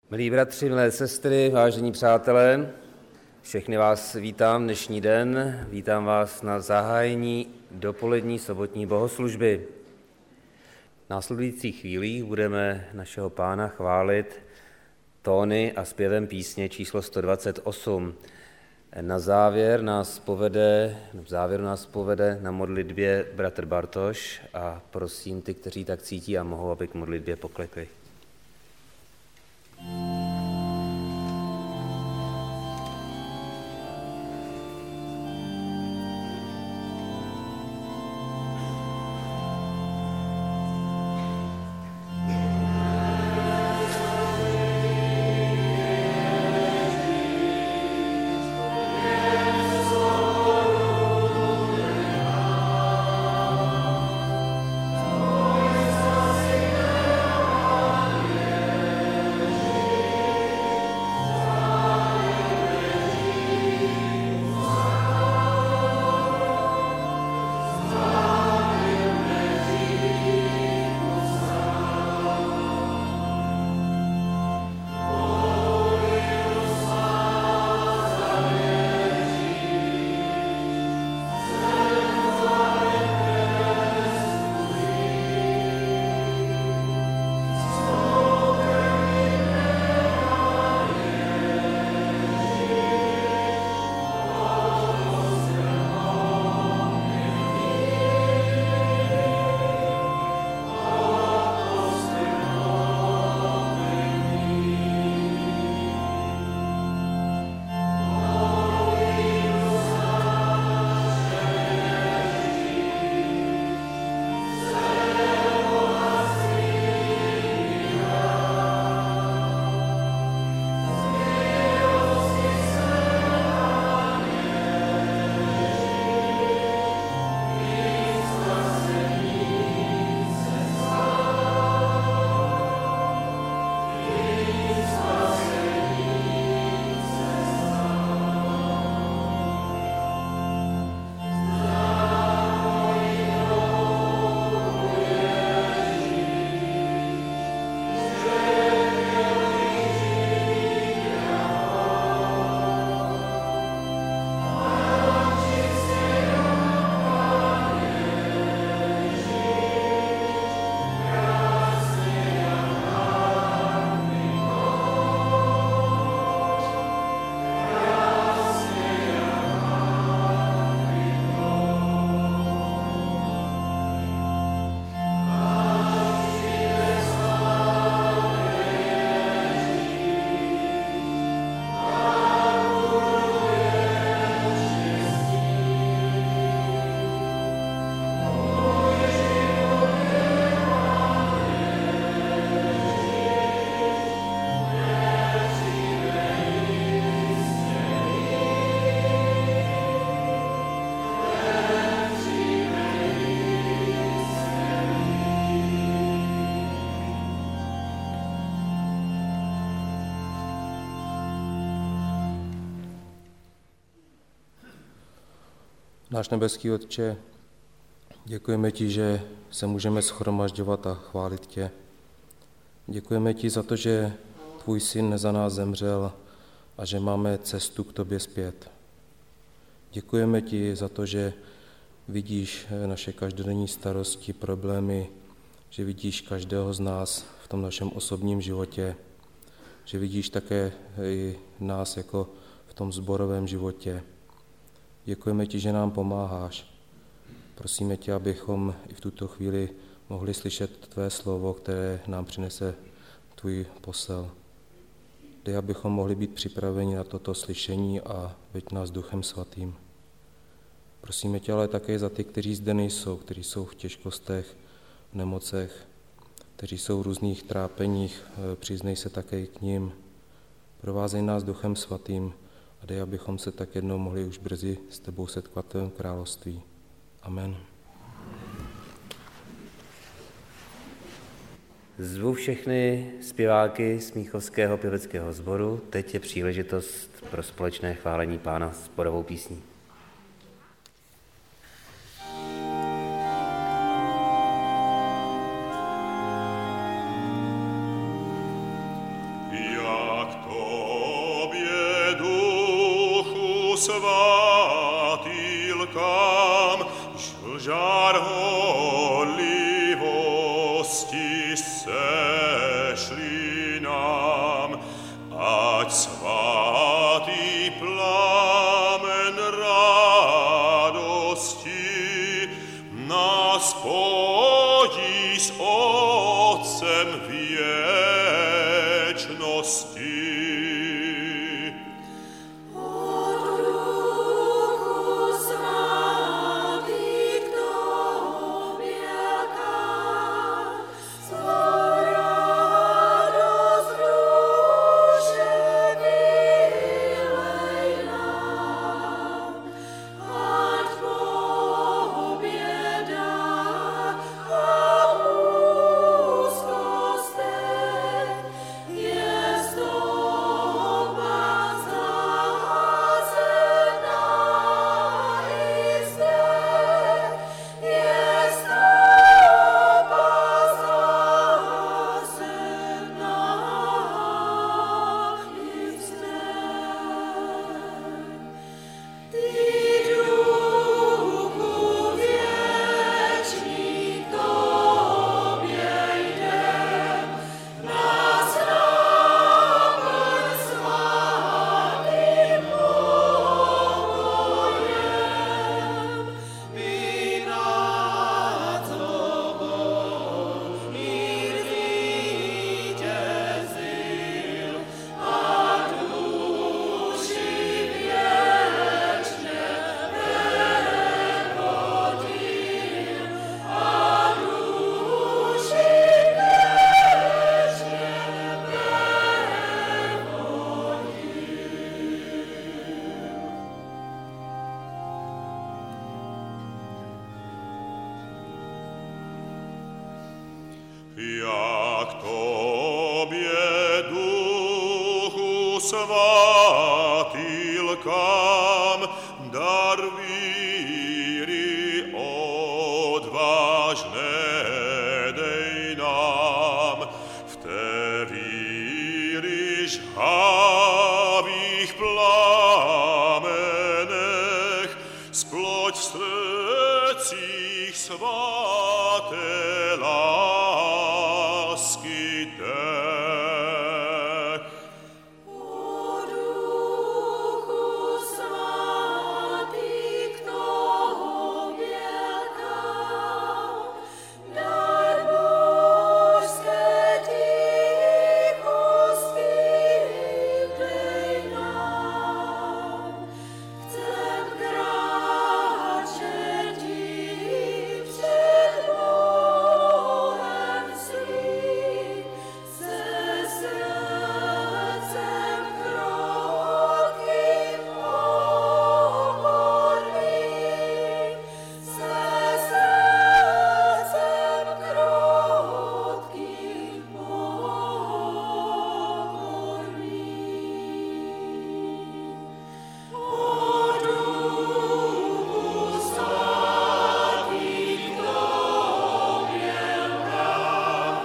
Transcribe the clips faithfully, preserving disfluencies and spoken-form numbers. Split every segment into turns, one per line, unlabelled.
Milí bratři, milé sestry, vážení přátelé, všechny vás vítám dnešní den, vítám vás na zahájení dopolední sobotní bohoslužby. V následujících chvílích budeme našeho Pána chválit tóny a zpěvem písně číslo sto dvacet osm. Na závěr nás povede, v závěru nás povede na modlitbě bratr Bartoš a prosím ty, kteří tak cítí a mohou, aby k modlitbě poklekli.
Náš nebeský Otče, děkujeme ti, že se můžeme shromažďovat a chválit tě. Děkujeme ti za to, že tvůj syn za nás zemřel a že máme cestu k tobě zpět. Děkujeme ti za to, že vidíš naše každodenní starosti, problémy, že vidíš každého z nás v tom našem osobním životě, že vidíš také i nás jako v tom sborovém životě. Děkujeme ti, že nám pomáháš. Prosíme tě, abychom i v tuto chvíli mohli slyšet tvé slovo, které nám přinese tvůj posel. Dej, abychom mohli být připraveni na toto slyšení a veď nás Duchem Svatým. Prosíme tě ale také za ty, kteří zde nejsou, kteří jsou v těžkostech, v nemocech, kteří jsou v různých trápeních, přiznej se také k nim. Provázej nás Duchem Svatým a dej, abychom se tak jednou mohli už brzy s tebou setkat v tvém království. Amen.
Zvu všechny zpěváky Smíchovského pěveckého sboru. Teď je příležitost pro společné chválení Pána sborovou písní.
Já dar horlivosti sešli nám, ať svatý plamen radosti nás spojí s Otcem věčnosti. Jak tobě, Duchu svatý, lkám dar víry odvážné dej nám, v té víry žhavých plamenech, sploť v srdcích svaté lásky té.
O Duchu svatý, k tobě kam, dar božské tichosti dej nám. Chcem kráčet ti před Bohem svým, se srdcem krotkým pokorným, se srdcem krotkým pokorným. O Duchu svatý, k tobě lkám,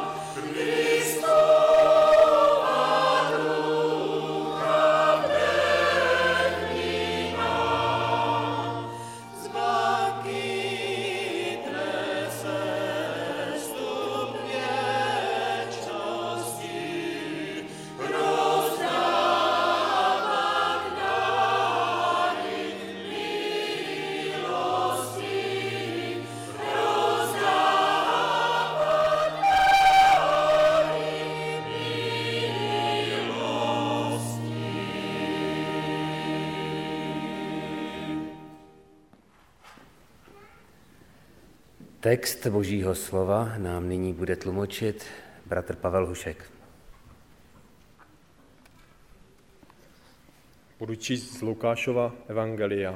Kristova ducha vdechni nám. Zvaky trese stup věčnosti, rozdávat dary milosti, rozdávat dary milosti.
Text Božího slova nám nyní bude tlumočit bratr Pavel Hušek.
Budu číst z Lukášova evangelia.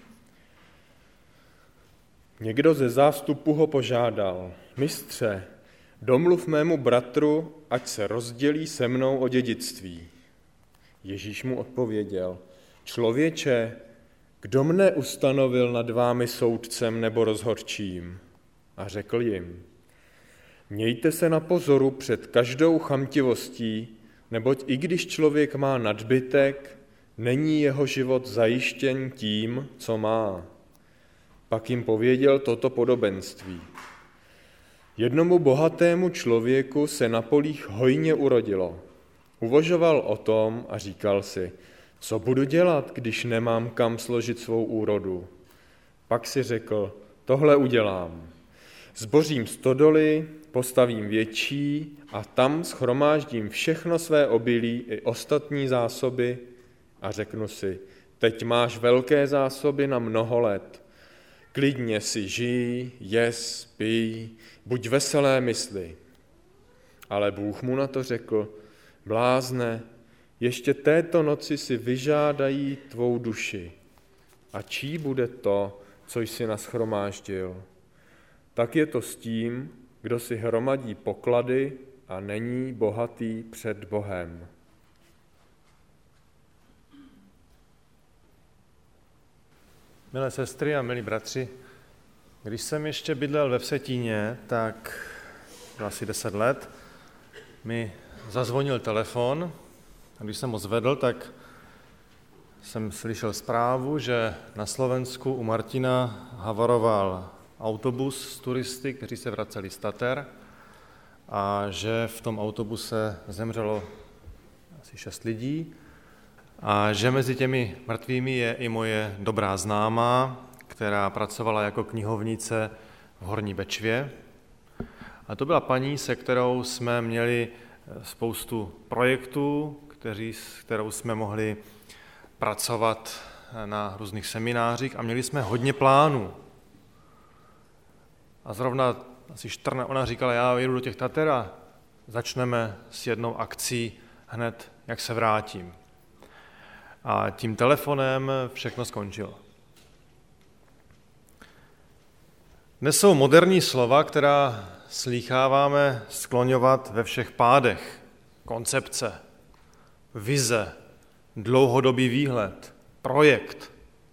Někdo ze zástupu ho požádal: Mistře, domluv mému bratru, ať se rozdělí se mnou o dědictví. Ježíš mu odpověděl: Člověče, kdo mne ustanovil nad vámi soudcem nebo rozhodčím? A řekl jim: Mějte se na pozoru před každou chamtivostí, neboť i když člověk má nadbytek, není jeho život zajištěn tím, co má. Pak jim pověděl toto podobenství. Jednomu bohatému člověku se na polích hojně urodilo. Uvažoval o tom a říkal si, co budu dělat, když nemám kam složit svou úrodu. Pak si řekl, tohle udělám. Zbořím stodoly, postavím větší a tam shromáždím všechno své obilí i ostatní zásoby a řeknu si, teď máš velké zásoby na mnoho let. Klidně si žij, jes, pij, buď veselé mysli. Ale Bůh mu na to řekl, blázne, ještě této noci si vyžádají tvou duši. A čí bude to, co jsi nashromáždil? Tak je to s tím, kdo si hromadí poklady a není bohatý před Bohem.
Milé sestry a milí bratři, když jsem ještě bydlel ve Vsetíně, tak asi deset let, mi zazvonil telefon a když jsem ho zvedl, tak jsem slyšel zprávu, že na Slovensku u Martina havaroval autobus s turisty, kteří se vraceli z Tater a že v tom autobuse zemřelo asi šest lidí a že mezi těmi mrtvými je i moje dobrá známá, která pracovala jako knihovnice v Horní Bečvě. A to byla paní, se kterou jsme měli spoustu projektů, kteří, s kterou jsme mohli pracovat na různých seminářích a měli jsme hodně plánů. A zrovna asi čtrnáct, ona říkala, já jedu do těch Tater a začneme s jednou akcí hned, jak se vrátím. A tím telefonem všechno skončilo. Dnes jsou moderní slova, která slýcháváme skloňovat ve všech pádech. Koncepce, vize, dlouhodobý výhled, projekt.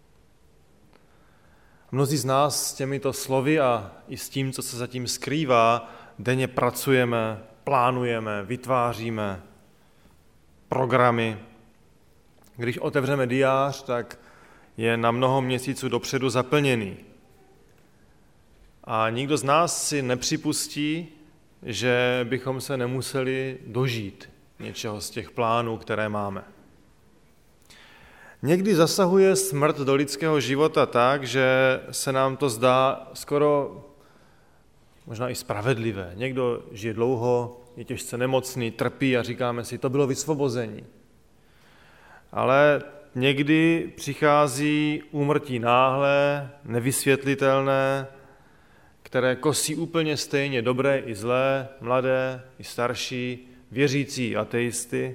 Mnozí z nás s těmito slovy a i s tím, co se zatím skrývá, denně pracujeme, plánujeme, vytváříme programy. Když otevřeme diář, tak je na mnoho měsíců dopředu zaplněný. A nikdo z nás si nepřipustí, že bychom se nemuseli dožít něčeho z těch plánů, které máme. Někdy zasahuje smrt do lidského života tak, že se nám to zdá skoro možná i spravedlivé. Někdo žije dlouho, je těžce nemocný, trpí a říkáme si, to bylo vysvobození. Ale někdy přichází úmrtí náhle, nevysvětlitelné, které kosí úplně stejně dobré i zlé, mladé i starší, věřící ateisty.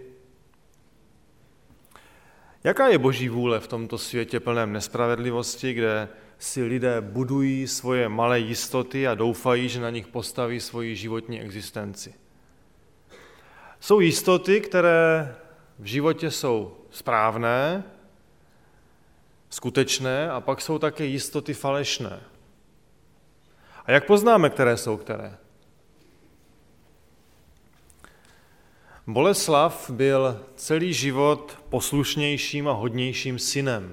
Jaká je Boží vůle v tomto světě plném nespravedlivosti, kde si lidé budují svoje malé jistoty a doufají, že na nich postaví svoji životní existenci? Jsou jistoty, které v životě jsou správné, skutečné, a pak jsou také jistoty falešné. A jak poznáme, které jsou které? Boleslav byl celý život poslušnějším a hodnějším synem.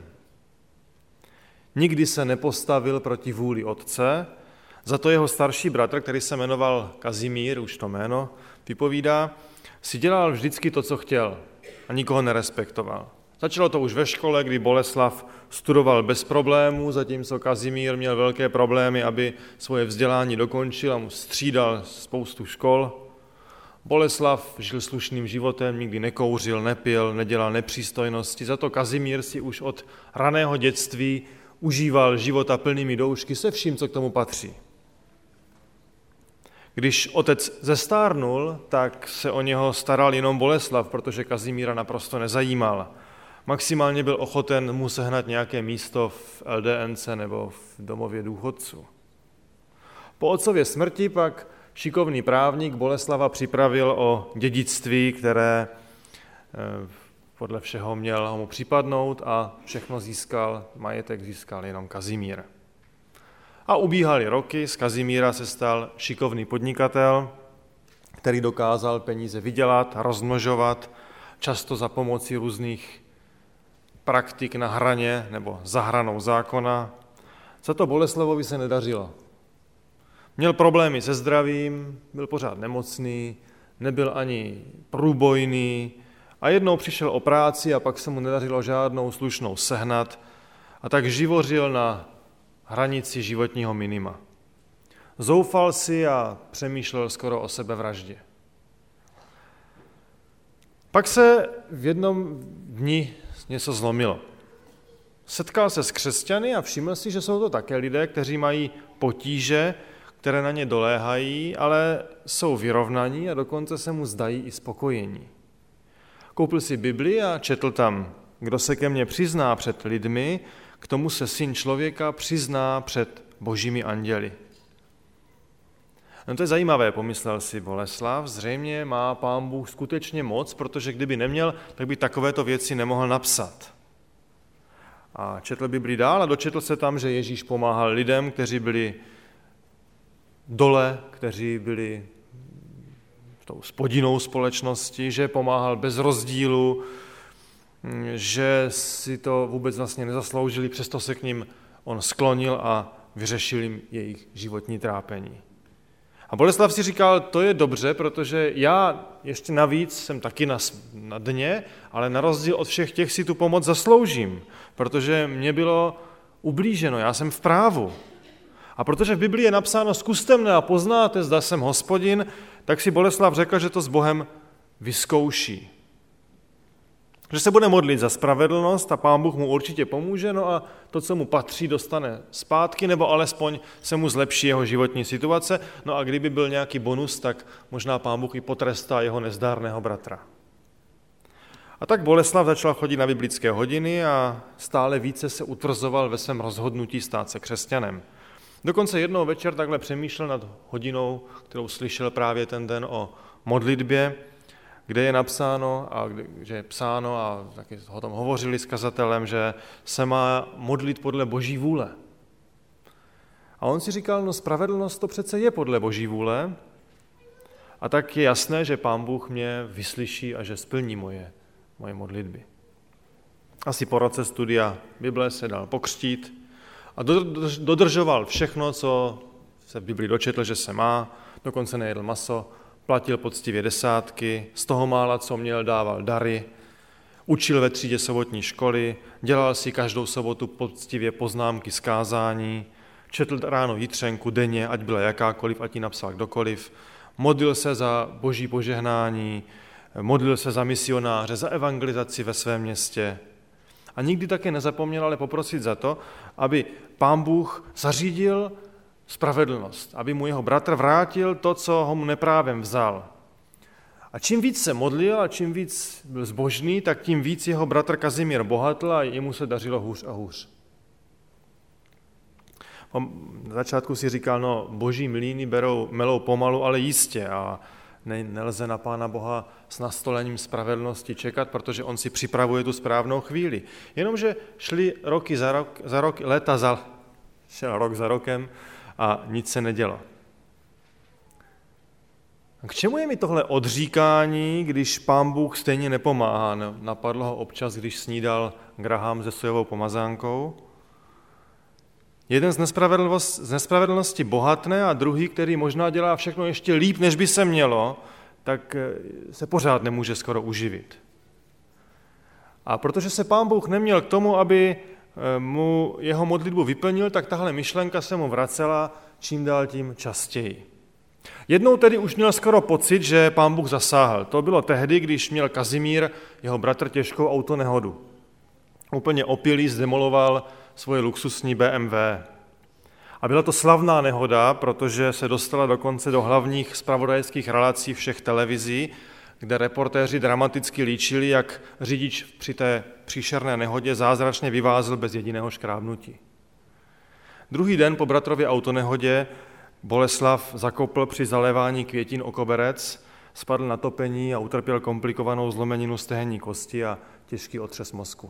Nikdy se nepostavil proti vůli otce, za to jeho starší bratr, který se jmenoval Kazimír, už to jméno vypovídá, si dělal vždycky to, co chtěl a nikoho nerespektoval. Začalo to už ve škole, kdy Boleslav studoval bez problémů, zatímco Kazimír měl velké problémy, aby svoje vzdělání dokončil a mu střídal spoustu škol. Boleslav žil slušným životem, nikdy nekouřil, nepil, nedělal nepřístojnosti, za to Kazimír si už od raného dětství užíval života plnými doušky se vším, co k tomu patří. Když otec zestárnul, tak se o něho staral jenom Boleslav, protože Kazimíra naprosto nezajímal. Maximálně byl ochoten mu sehnat nějaké místo v el dé en ce nebo v domově důchodců. Po otcově smrti pak šikovný právník Boleslava připravil o dědictví, které podle všeho měl mu připadnout, a všechno získal, majetek získal jenom Kazimír. A ubíhaly roky, z Kazimíra se stal šikovný podnikatel, který dokázal peníze vydělat, rozmnožovat, často za pomocí různých praktik na hraně nebo za hranou zákona. Za to Boleslavovi se nedařilo. Měl problémy se zdravím, byl pořád nemocný, nebyl ani průbojný a jednou přišel o práci a pak se mu nedařilo žádnou slušnou sehnat a tak živořil na hranici životního minima. Zoufal si a přemýšlel skoro o sebevraždě. Pak se v jednom dni něco zlomilo. Setkal se s křesťany a všiml si, že jsou to také lidé, kteří mají potíže, které na ně doléhají, ale jsou vyrovnaní a dokonce se mu zdají i spokojení. Koupil si Bibli a četl tam: kdo se ke mně přizná před lidmi, k tomu se Syn člověka přizná před božími anděli. No to je zajímavé, pomyslel si Boleslav, zřejmě má Pán Bůh skutečně moc, protože kdyby neměl, tak by takovéto věci nemohl napsat. A četl Bibli dál a dočetl se tam, že Ježíš pomáhal lidem, kteří byli dole, kteří byli tou spodinnou společnosti, že pomáhal bez rozdílu, že si to vůbec vlastně nezasloužili, přesto se k ním on sklonil a vyřešil jim jejich životní trápení. A Boleslav si říkal, to je dobře, protože já ještě navíc jsem taky na, na dně, ale na rozdíl od všech těch si tu pomoc zasloužím, protože mě bylo ublíženo, já jsem v právu. A protože v Biblii je napsáno, zkuste mne a poznáte, zda jsem Hospodin, tak si Boleslav řekl, že to s Bohem vyzkouší. Že se bude modlit za spravedlnost a Pán Bůh mu určitě pomůže, no a to, co mu patří, dostane zpátky, nebo alespoň se mu zlepší jeho životní situace, no a kdyby byl nějaký bonus, tak možná Pán Bůh i potrestá jeho nezdárného bratra. A tak Boleslav začal chodit na biblické hodiny a stále více se utvrzoval ve svém rozhodnutí stát se křesťanem. Dokonce jednou večer takhle přemýšlel nad hodinou, kterou slyšel právě ten den o modlitbě, kde je napsáno, a kde, že je psáno a taky o tom hovořili s kazatelem, že se má modlit podle boží vůle. A on si říkal, no spravedlnost to přece je podle boží vůle, a tak je jasné, že Pán Bůh mě vyslyší a že splní moje, moje modlitby. Asi po roce studia Bible se dal pokřtít a dodržoval všechno, co se v Biblii dočetl, že se má, dokonce nejedl maso, platil poctivě desátky, z toho mála, co měl, dával dary, učil ve třídě sobotní školy, dělal si každou sobotu poctivě poznámky z kázání, četl ráno jitřenku denně, ať byla jakákoliv, ať ji napsal kdokoliv, modlil se za boží požehnání, modlil se za misionáře, za evangelizaci ve svém městě. A nikdy také nezapomněl ale poprosit za to, aby Pán Bůh zařídil spravedlnost, aby mu jeho bratr vrátil to, co ho mu neprávem vzal. A čím víc se modlil a čím víc byl zbožný, tak tím víc jeho bratr Kazimír bohatl a jemu se dařilo hůř a hůř. Na začátku si říkal, no boží mlýny berou, melou pomalu, ale jistě a ne, nelze na Pána Boha s nastolením spravedlnosti čekat, protože on si připravuje tu správnou chvíli. Jenomže šly roky za rok, za rok léta za, šel rok za rokem a nic se nedělo. K čemu je mi tohle odříkání, když Pán Bůh stejně nepomáhá? Napadlo ho občas, když snídal grahám se sojovou pomazánkou. Jeden z, z nespravedlnosti bohatne a druhý, který možná dělá všechno ještě líp, než by se mělo, tak se pořád nemůže skoro uživit. A protože se Pán Bůh neměl k tomu, aby mu jeho modlitbu vyplnil, tak tahle myšlenka se mu vracela čím dál tím častěji. Jednou tedy už měl skoro pocit, že Pán Bůh zasáhl. To bylo tehdy, když měl Kazimír, jeho bratr, těžkou autonehodu. Úplně opilý zdemoloval svoje luxusní bé em vé. A byla to slavná nehoda, protože se dostala dokonce do hlavních zpravodajských relací všech televizí, kde reportéři dramaticky líčili, jak řidič při té příšerné nehodě zázračně vyvázl bez jediného škrábnutí. Druhý den po bratrově autonehodě Boleslav zakopl při zalévání květin o koberec, spadl na topení a utrpěl komplikovanou zlomeninu stehenní kosti a těžký otřes mozku.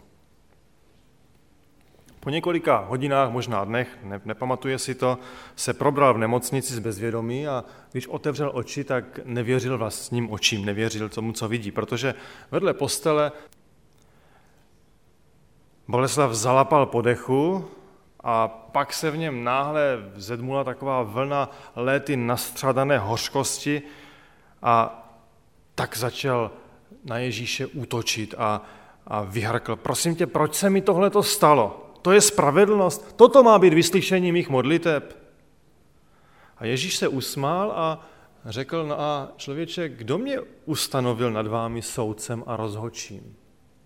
Po několika hodinách, možná dnech, ne, nepamatuje si to, se probral v nemocnici z bezvědomí a když otevřel oči, tak nevěřil vlastním očím, nevěřil tomu, co vidí, protože vedle postele Boleslav zalapal po dechu A pak se v něm náhle vzedmula taková vlna léty nastřadané hořkosti a tak začal na Ježíše útočit a, a vyhrkl: prosím tě, proč se mi tohleto stalo? To je spravedlnost, toto má být vyslyšení mých modliteb. A Ježíš se usmál a řekl: no a člověče, kdo mě ustanovil nad vámi soudcem a rozhodčím?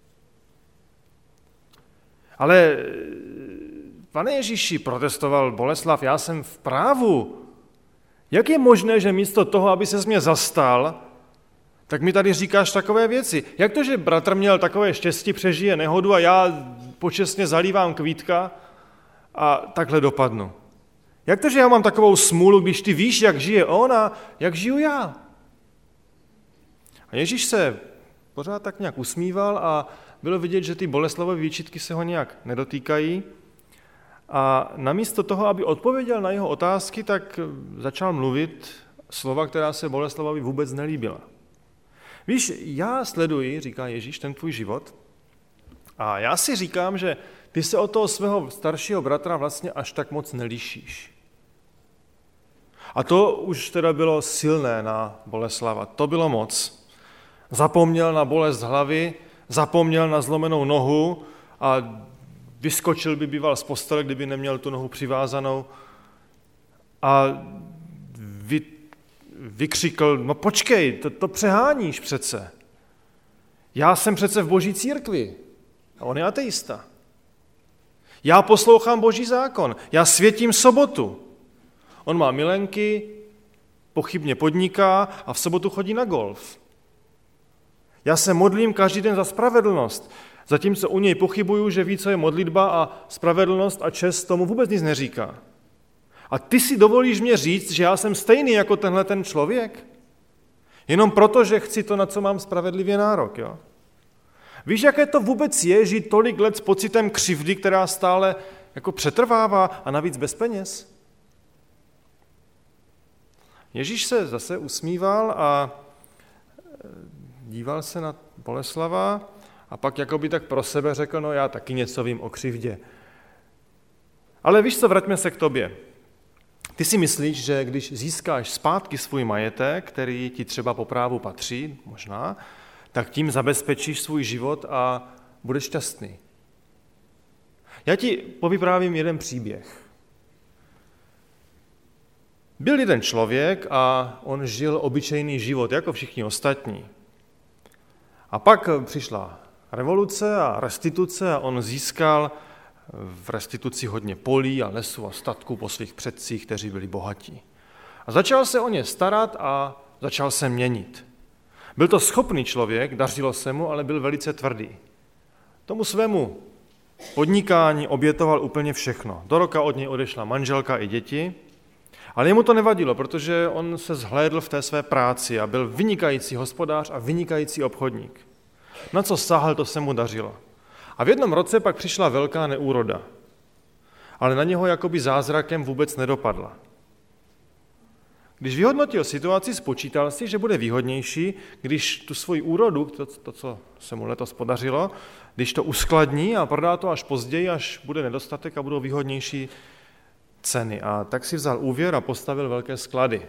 Ale pane Ježíši, protestoval Boleslav, já jsem v právu. Jak je možné, že místo toho, aby ses mě zastal, tak mi tady říkáš takové věci? Jak to, že bratr měl takové štěstí, přežije nehodu a já počestně zalívám kvítka a takhle dopadnu? Jak to, že já mám takovou smůlu, když ty víš, jak žije on a jak žiju já? A Ježíš se pořád tak nějak usmíval a bylo vidět, že ty Boleslavové výčitky se ho nějak nedotýkají. A namísto toho, aby odpověděl na jeho otázky, tak začal mluvit slova, která se Boleslavovi vůbec nelíbila. Víš, já sleduji, říká Ježíš, ten tvůj život a já si říkám, že ty se od toho svého staršího bratra vlastně až tak moc nelišíš. A to už teda bylo silné na Boleslava, to bylo moc. Zapomněl na bolest hlavy, zapomněl na zlomenou nohu a vyskočil by býval z postele, kdyby neměl tu nohu přivázanou a vy, vykřikl: no počkej, to, to přeháníš přece. Já jsem přece v Boží církvi a on je ateista. Já poslouchám Boží zákon, já světím sobotu. On má milenky, pochybně podniká a v sobotu chodí na golf. Já se modlím každý den za spravedlnost, zatímco u něj pochybuju, že ví, co je modlitba a spravedlnost a čest, tomu vůbec nic neříká. A ty si dovolíš mě říct, že já jsem stejný jako tenhle ten člověk? Jenom proto, že chci to, na co mám spravedlivě nárok, jo? Víš, jaké to vůbec je žít tolik let s pocitem křivdy, která stále jako přetrvává a navíc bez peněz? Ježíš se zase usmíval a díval se na Boleslava a pak jakoby tak pro sebe řekl: no já taky něco vím o křivdě. Ale víš co, vraťme se k tobě. Ty si myslíš, že když získáš zpátky svůj majetek, který ti třeba po právu patří, možná, tak tím zabezpečíš svůj život a budeš šťastný. Já ti povyprávím jeden příběh. Byl jeden člověk a on žil obyčejný život, jako všichni ostatní. A pak přišla revoluce a restituce a on získal v restituci hodně polí a lesů a statků po svých předcích, kteří byli bohatí. A začal se o ně starat a začal se měnit. Byl to schopný člověk, dařilo se mu, ale byl velice tvrdý. Tomu svému podnikání obětoval úplně všechno. Do roka od něj odešla manželka i děti, ale jemu to nevadilo, protože on se zhlédl v té své práci a byl vynikající hospodář a vynikající obchodník. Na co sáhl, to se mu dařilo. A v jednom roce pak přišla velká neúroda, ale na něho jakoby zázrakem vůbec nedopadla. Když vyhodnotil situaci, spočítal si, že bude výhodnější, když tu svoji úrodu, to, to, co se mu letos podařilo, když to uskladní a prodá to až později, až bude nedostatek a budou výhodnější ceny. A tak si vzal úvěr a postavil velké sklady.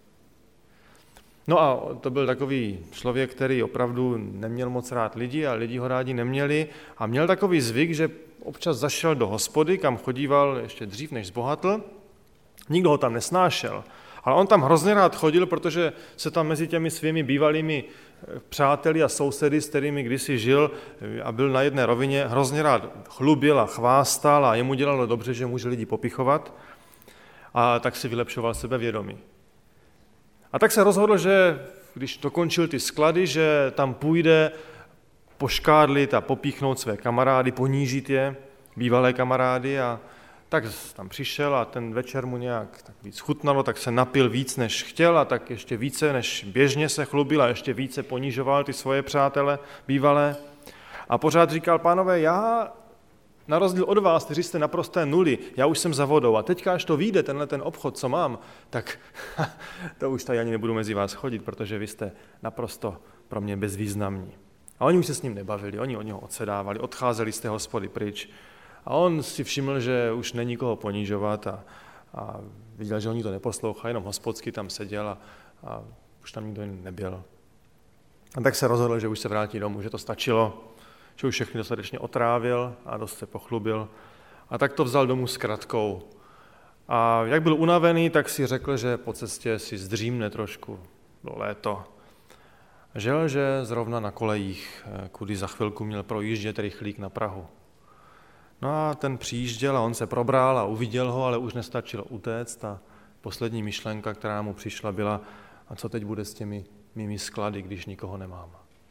No a to byl takový člověk, který opravdu neměl moc rád lidi a lidi ho rádi neměli a měl takový zvyk, že občas zašel do hospody, kam chodíval ještě dřív, než zbohatl. Nikdo ho tam nesnášel, ale on tam hrozně rád chodil, protože se tam mezi těmi svými bývalými přáteli a sousedy, s kterými kdysi žil a byl na jedné rovině, hrozně rád chlubil a chvástal a jemu dělalo dobře, že může lidi popichovat a tak si vylepšoval sebevědomí. A tak se rozhodl, že když dokončil ty sklady, že tam půjde poškádlit a popíchnout své kamarády, ponížit je, bývalé kamarády a tak tam přišel a ten večer mu nějak tak víc chutnalo, tak se napil víc, než chtěl a tak ještě více, než běžně se chlubil a ještě více ponižoval ty svoje přátele bývalé. A pořád říkal: pánové, já na rozdíl od vás, kteří jste naprosté nuly, já už jsem za vodou a teďka, až to vyjde, tenhle ten obchod, co mám, tak to už tady ani nebudu mezi vás chodit, protože vy jste naprosto pro mě bezvýznamní. A oni už se s ním nebavili, oni od něho odsedávali, odcházeli z té hospody pryč A on si všiml, že už není koho ponížovat a, a viděl, že ho nikdo neposlouchá, jenom hospodský tam seděl a, a už tam nikdo nebyl. A tak se rozhodl, že už se vrátí domů, že to stačilo, že už všechny dostatečně otrávil a dost se pochlubil. A tak to vzal domů s kratkou. A jak byl unavený, tak si řekl, že po cestě si zdřímne trošku, bylo léto. Žel, že zrovna na kolejích, kudy za chvilku měl projíždět rychlík na Prahu. No a ten přijížděl a on se probral a uviděl ho, ale už nestačilo utéct a poslední myšlenka, která mu přišla, byla, a co teď bude s těmi mými sklady, když nikoho nemám.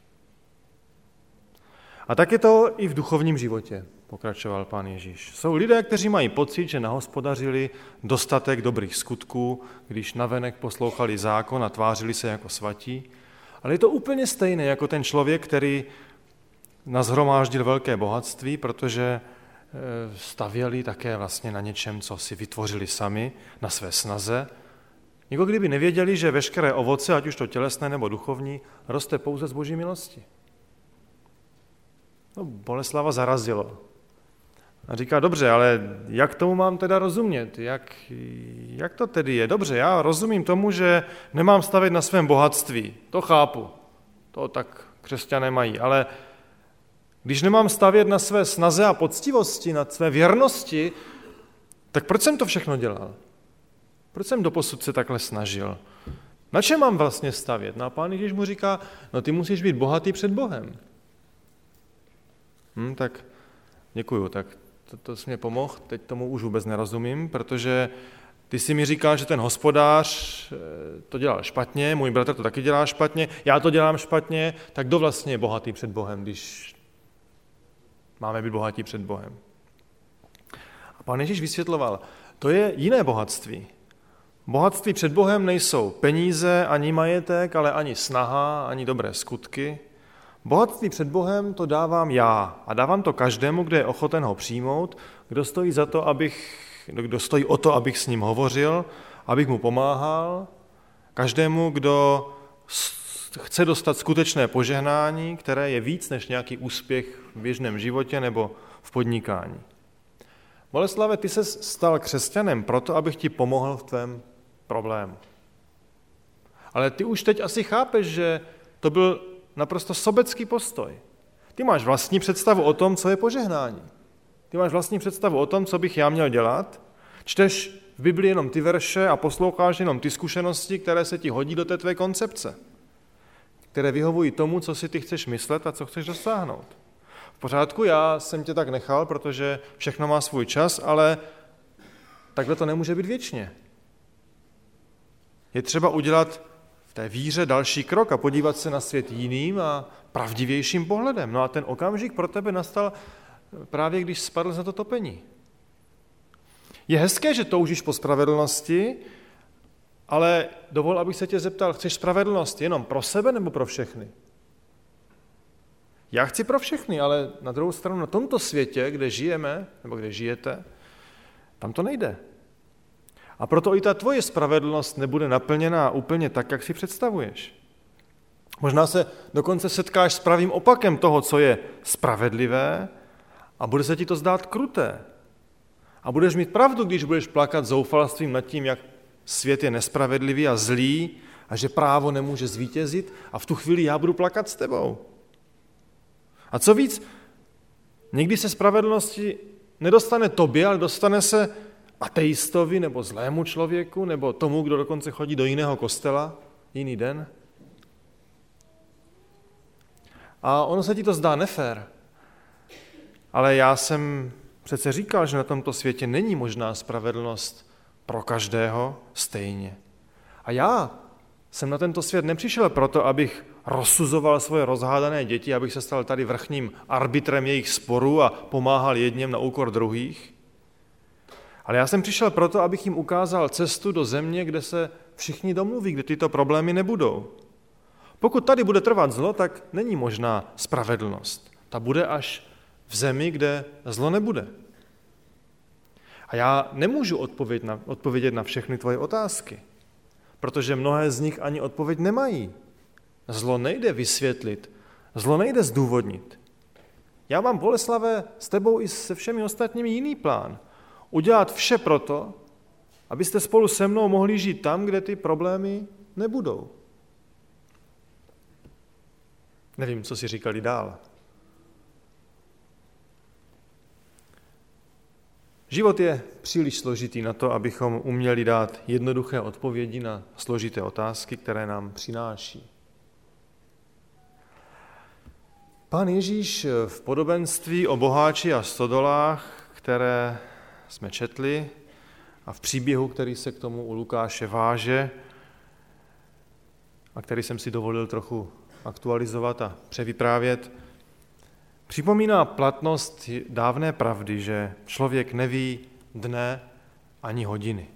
A tak je to i v duchovním životě, pokračoval Pán Ježíš. Jsou lidé, kteří mají pocit, že nahospodařili dostatek dobrých skutků, když navenek poslouchali zákon a tvářili se jako svatí, ale je to úplně stejné jako ten člověk, který nazhromáždil velké bohatství, protože stavěli také vlastně na něčem, co si vytvořili sami, na své snaze. Jako kdyby nevěděli, že veškeré ovoce, ať už to tělesné nebo duchovní, roste pouze z Boží milosti. No, Boleslava zarazilo. A říká, dobře, ale jak tomu mám teda rozumět? Jak, jak to tedy je? Dobře, já rozumím tomu, že nemám stavět na svém bohatství. To chápu. To tak křesťané mají. Ale když nemám stavět na své snaze a poctivosti, na své věrnosti, tak proč jsem to všechno dělal? Proč jsem doposud se takhle snažil? Na čem mám vlastně stavět? No a Pán Ježíš mu říká, no ty musíš být bohatý před Bohem. Hm, tak děkuju, tak to, to jsi mě pomohl, teď tomu už vůbec nerozumím, protože ty si mi říkáš, že ten hospodář to dělal špatně, můj bratr to taky dělá špatně, já to dělám špatně, tak kdo vlastně je bohatý před Bohem, když máme být bohatí před Bohem? A Pán Ježíš vysvětloval, to je jiné bohatství. Bohatství před Bohem nejsou peníze, ani majetek, ale ani snaha, ani dobré skutky. Bohatství před Bohem to dávám já a dávám to každému, kdo je ochoten ho přijmout, kdo stojí za to, abych, kdo stojí o to, abych s ním hovořil, abych mu pomáhal, každému, kdo chce dostat skutečné požehnání, které je víc než nějaký úspěch v běžném životě nebo v podnikání. Boleslave, ty se stal křesťanem proto, abych ti pomohl v tvém problému. Ale ty už teď asi chápeš, že to byl naprosto sobecký postoj. Ty máš vlastní představu o tom, co je požehnání. Ty máš vlastní představu o tom, co bych já měl dělat. Čteš v Biblii jenom ty verše a posloucháš jenom ty zkušenosti, které se ti hodí do té tvé koncepce, které vyhovují tomu, co si ty chceš myslet a co chceš dosáhnout. V pořádku, já jsem tě tak nechal, protože všechno má svůj čas, ale takhle to nemůže být věčně. Je třeba udělat v té víře další krok a podívat se na svět jiným a pravdivějším pohledem. No a ten okamžik pro tebe nastal právě, když spadl za to topení. Je hezké, že toužíš po spravedlnosti, ale dovol, abych se tě zeptal, chceš spravedlnost jenom pro sebe nebo pro všechny? Já chci pro všechny, ale na druhou stranu na tomto světě, kde žijeme, nebo kde žijete, tam to nejde. A proto i ta tvoje spravedlnost nebude naplněná úplně tak, jak si představuješ. Možná se dokonce setkáš s pravým opakem toho, co je spravedlivé, a bude se ti to zdát kruté. A budeš mít pravdu, když budeš plakat zoufalstvím nad tím, jak svět je nespravedlivý a zlý a že právo nemůže zvítězit, a v tu chvíli já budu plakat s tebou. A co víc, někdy se spravedlnosti nedostane tobě, ale dostane se ateistovi nebo zlému člověku nebo tomu, kdo dokonce chodí do jiného kostela jiný den. A ono se ti to zdá nefér. Ale já jsem přece říkal, že na tomto světě není možná spravedlnost pro každého stejně. A já jsem na tento svět nepřišel proto, abych rozsuzoval svoje rozhádané děti, abych se stal tady vrchním arbitrem jejich sporů a pomáhal jedněm na úkor druhých. Ale já jsem přišel proto, abych jim ukázal cestu do země, kde se všichni domluví, kde tyto problémy nebudou. Pokud tady bude trvat zlo, tak není možná spravedlnost. Ta bude až v zemi, kde zlo nebude. A já nemůžu odpovědět na, odpovědět na všechny tvoje otázky, protože mnohé z nich ani odpověď nemají. Zlo nejde vysvětlit, zlo nejde zdůvodnit. Já mám, Boleslave, s tebou i se všemi ostatními jiný plán. Udělat vše proto, abyste spolu se mnou mohli žít tam, kde ty problémy nebudou. Nevím, co si říkali dál. Život je příliš složitý na to, abychom uměli dát jednoduché odpovědi na složité otázky, které nám přináší. Pán Ježíš v podobenství o boháči a stodolách, které jsme četli, a v příběhu, který se k tomu u Lukáše váže a který jsem si dovolil trochu aktualizovat a převyprávět, připomíná platnost dávné pravdy, že člověk neví dne ani hodiny.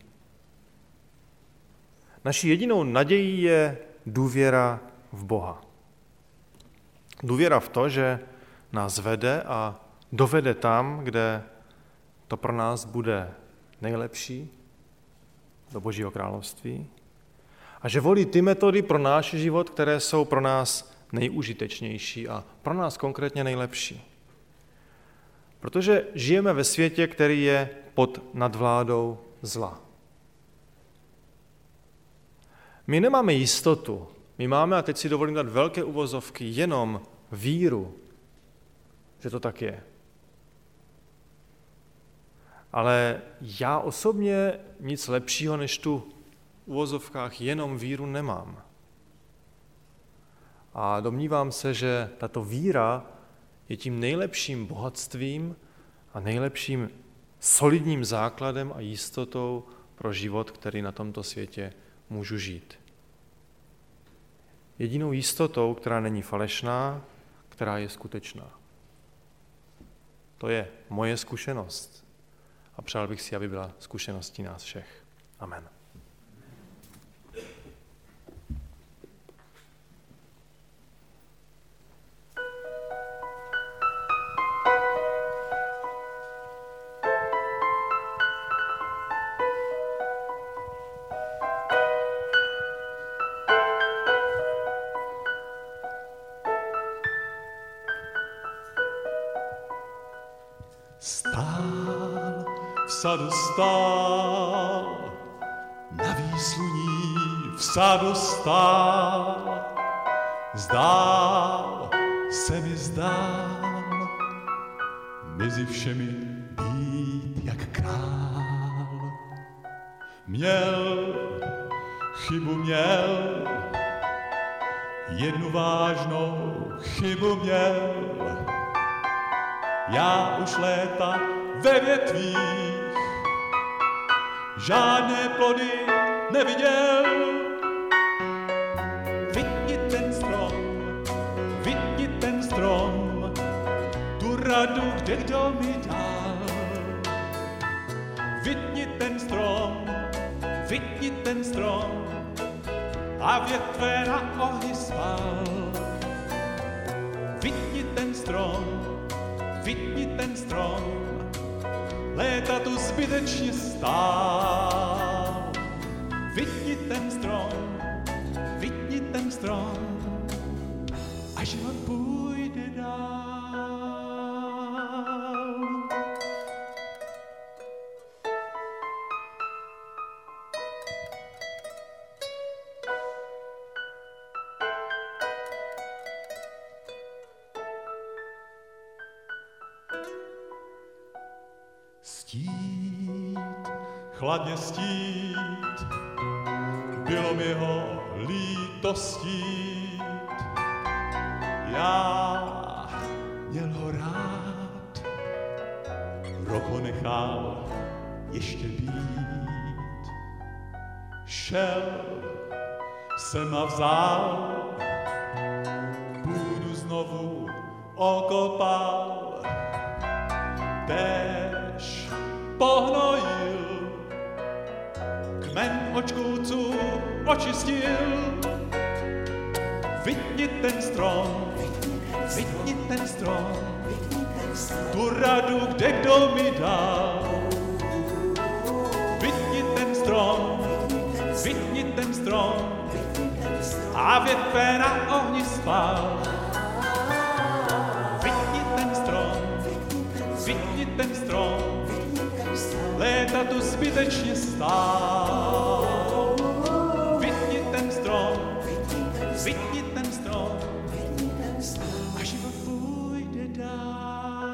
Naší jedinou nadějí je důvěra v Boha. Důvěra v to, že nás vede a dovede tam, kde to pro nás bude nejlepší, do Božího království, a že volí ty metody pro náš život, které jsou pro nás nejužitečnější a pro nás konkrétně nejlepší. Protože žijeme ve světě, který je pod nadvládou zla. My nemáme jistotu, my máme, a teď si dovolím dát velké uvozovky, jenom víru, že to tak je. Ale já osobně nic lepšího než tu v uvozovkách jenom víru nemám. A domnívám se, že tato víra je tím nejlepším bohatstvím a nejlepším solidním základem a jistotou pro život, který na tomto světě můžu žít. Jedinou jistotou, která není falešná, která je skutečná. To je moje zkušenost. A přál bych si, aby byla zkušeností nás všech. Amen.
Stál, v sadu stál, na výsluní v sadu stál. Zdál se mi zdál, mezi všemi být jak král. Měl, chybu měl, jednu vážnou chybu měl. Já už léta ve větvích žádné plody neviděl. Vytni ten strom, vytni ten strom, tu radu, kde kdo mi dal. Vytni ten strom, vytni ten strom a větve na ohni sval. Vytni ten strom, vytni ten strom, léta tu zbytečně stál. Vytni ten strom, vytni ten strom, a život půjde dál. Stít, chladně stít, bylo mi ho líto stít. Já měl ho rád, rok ho nechal ještě být. Šel jsem a vzal, půdu znovu okopal. Též pohnojil, kmen očkůců očistil. Vytni ten strom, vytni ten strom, tu radu, kde kdo mi dal. Vytni ten strom, vytni ten strom, a větve na ohni spal. Vytni ten strom, ten strom, léta tu zbytečně stál. Vytni ten strom, vytni ten strom, a život půjde dál.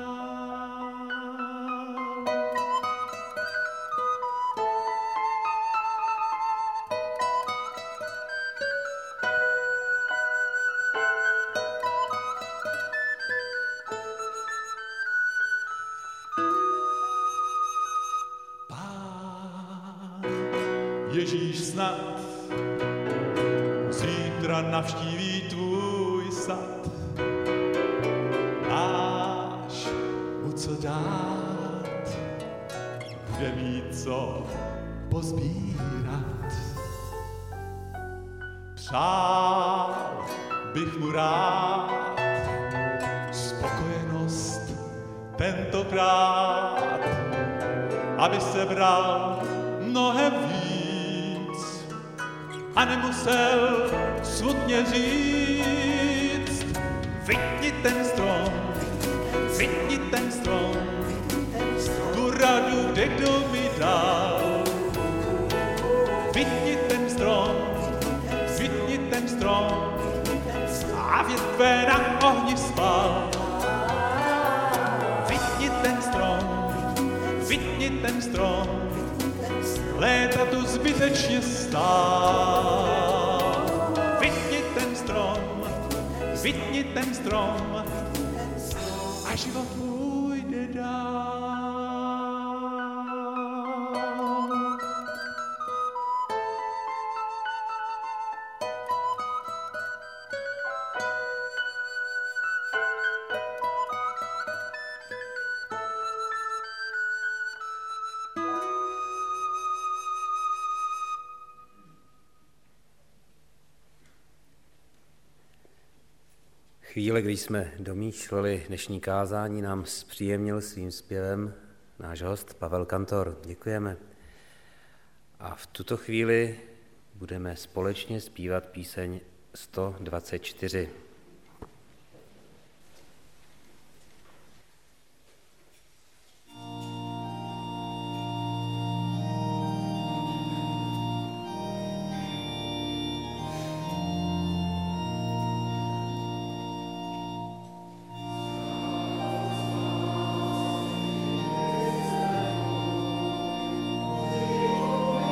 Ježíš snad zítra navštíví tvůj sad. Máš mu co dát, bude mít co pozbírat. Přál bych mu rád spokojenost tentokrát, aby se bral mnohem víc a nemusel smutně říct: vytni ten strom, vytni ten strom, tu radu kde kdo mi dal. Vytni ten strom, vytni ten strom a větve na ohni spal. Vytni ten strom, vytni ten strom, léta tu zbytečně stál. Vytni ten strom, vytni ten strom, a život půjde dál.
Chvíle, kdy jsme domýšleli dnešní kázání, nám zpříjemnil svým zpěvem náš host Pavel Kantor. Děkujeme. A v tuto chvíli budeme společně zpívat píseň sto dvacet čtyři.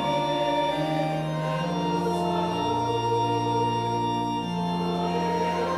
Amen.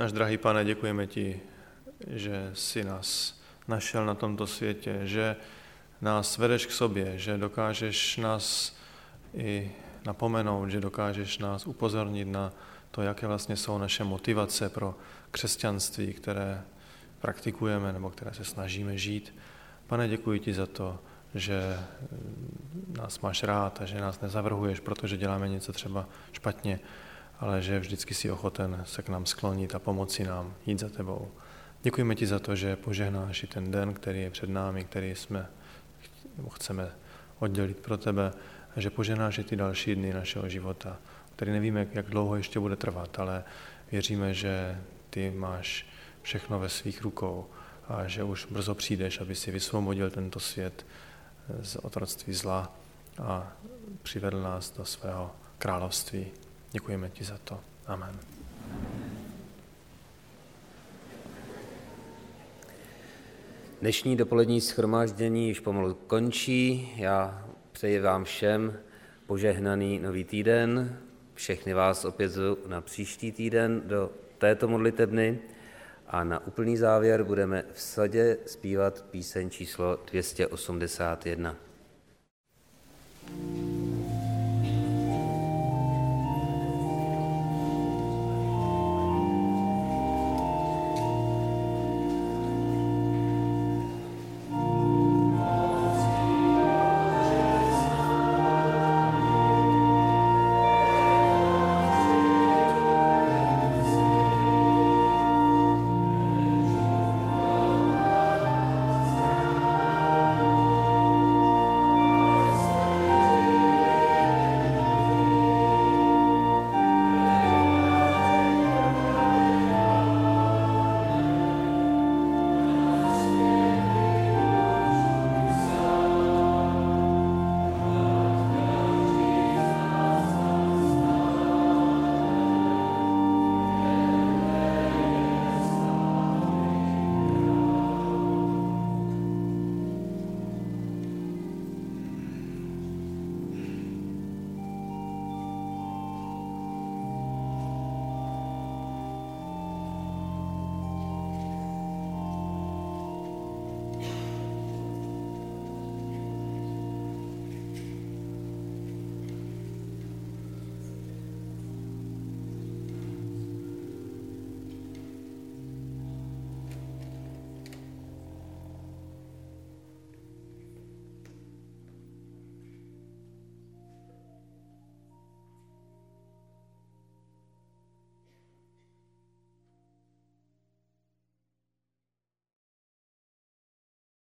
Náš drahý Pane, děkujeme ti, že jsi nás našel na tomto světě, že nás vedeš k sobě, že dokážeš nás i napomenout, že dokážeš nás upozornit na to, jaké vlastně jsou naše motivace pro křesťanství, které praktikujeme nebo které se snažíme žít. Pane, děkuji ti za to, že nás máš rád a že nás nezavrhuješ, protože děláme něco třeba špatně, ale že vždycky jsi ochoten se k nám sklonit a pomoci nám jít za tebou. Děkujeme ti za to, že požehnáš i ten den, který je před námi, který jsme nebo chceme oddělit pro tebe, a že požehnáš i ty další dny našeho života, který nevíme, jak dlouho ještě bude trvat, ale věříme, že ty máš všechno ve svých rukou a že už brzo přijdeš, aby si vysvobodil tento svět z otroctví zla a přivedl nás do svého království. Děkujeme ti za to. Amen.
Dnešní dopolední shromáždění již pomalu končí. Já přeji vám všem požehnaný nový týden. Všechny vás opět zvu na příští týden do této modlitebny a na úplný závěr budeme v sadě zpívat píseň číslo dvě stě osmdesát jedna.